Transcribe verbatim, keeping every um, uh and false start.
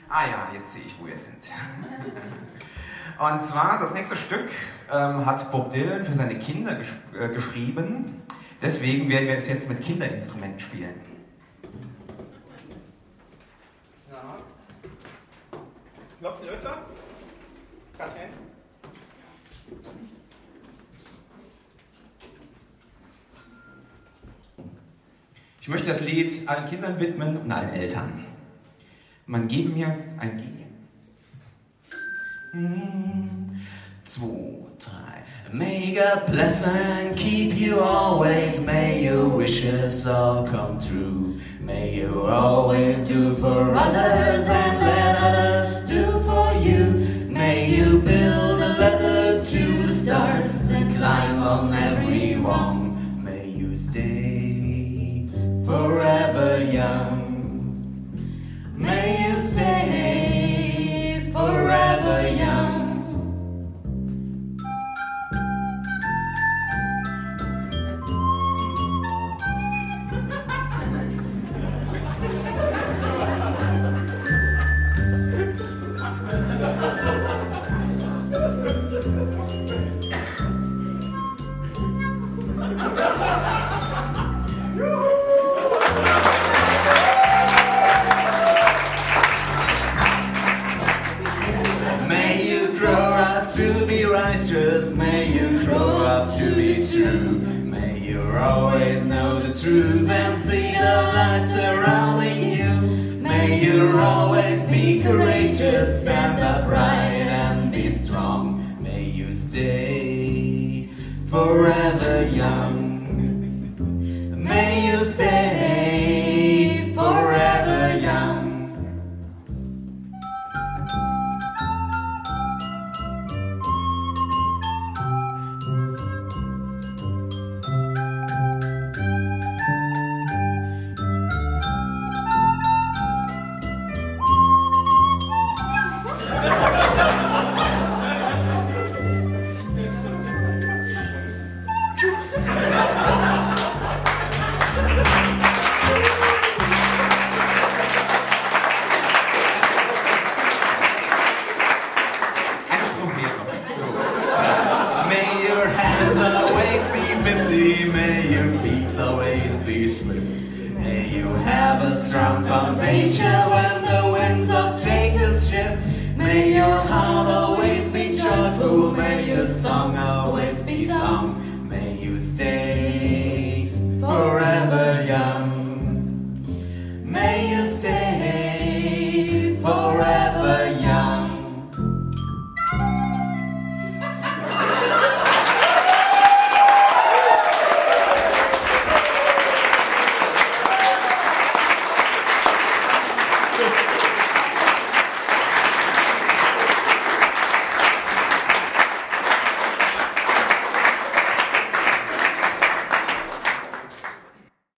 Ah ja, jetzt sehe ich, wo ihr sind. Und zwar, das nächste Stück ähm, hat Bob Dylan für seine Kinder gesch äh, geschrieben. Deswegen werden wir es jetzt mit Kinderinstrumenten spielen. So. Klopflöte. Katrin. Ich möchte das Lied allen Kindern widmen und allen Eltern. Man gebe mir ein G. Mm, zwei, drei. May God bless and keep you always. May your wishes all come true. May you always do for others and let others do for you. May you build a ladder to the stars and climb on every rung. May you stay forever young. May you stay forever young. To be righteous, may you grow up to be true. May you always know the truth and see the light surrounding you. May you always be courageous, stand upright and be strong. May you stay forever young. May you stay forever young. May your heart always be joyful, may your song always be sung.